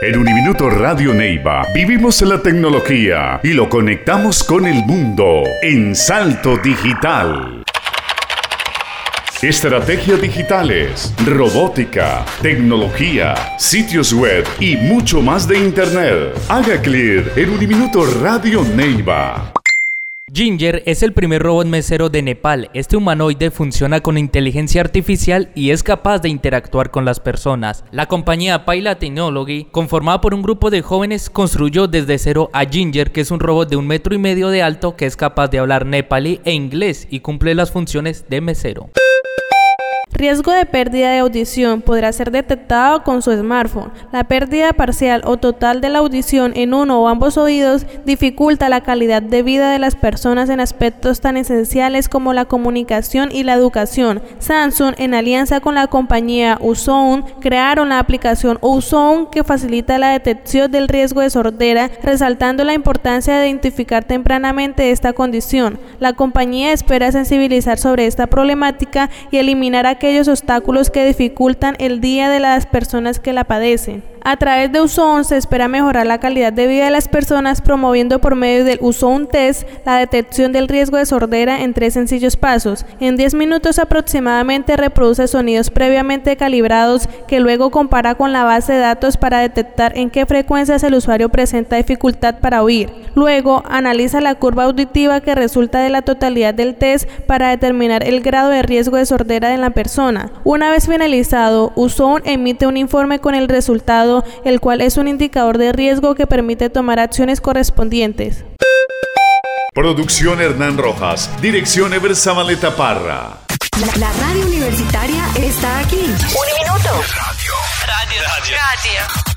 En Uniminuto Radio Neiva vivimos la tecnología y lo conectamos con el mundo en Salto Digital. Estrategias digitales, robótica, tecnología, sitios web y mucho más de Internet. Haga clic en Uniminuto Radio Neiva. Ginger es el primer robot mesero de Nepal. Este humanoide funciona con inteligencia artificial y es capaz de interactuar con las personas. La compañía Paila Technology, conformada por un grupo de jóvenes, construyó desde cero a Ginger, que es un robot de 1,5 metros de alto que es capaz de hablar nepalí e inglés y cumple las funciones de mesero. Riesgo de pérdida de audición podrá ser detectado con su smartphone. La pérdida parcial o total de la audición en uno o ambos oídos dificulta la calidad de vida de las personas en aspectos tan esenciales como la comunicación y la educación. Samsung, en alianza con la compañía Uzone, crearon la aplicación Uzone que facilita la detección del riesgo de sordera, resaltando la importancia de identificar tempranamente esta condición. La compañía espera sensibilizar sobre esta problemática y eliminar aquellos obstáculos que dificultan el día de las personas que la padecen. A través de Uzone se espera mejorar la calidad de vida de las personas, promoviendo por medio del Uzone Test la detección del riesgo de sordera en 3 sencillos pasos. En 10 minutos aproximadamente reproduce sonidos previamente calibrados que luego compara con la base de datos para detectar en qué frecuencias el usuario presenta dificultad para oír. Luego analiza la curva auditiva que resulta de la totalidad del test para determinar el grado de riesgo de sordera en la persona. Una vez finalizado, Uzone emite un informe con el resultado, el cual es un indicador de riesgo que permite tomar acciones correspondientes. Producción Hernán Rojas, dirección Ever Zabaleta Parra. La radio universitaria está aquí. Uniminuto. Radio.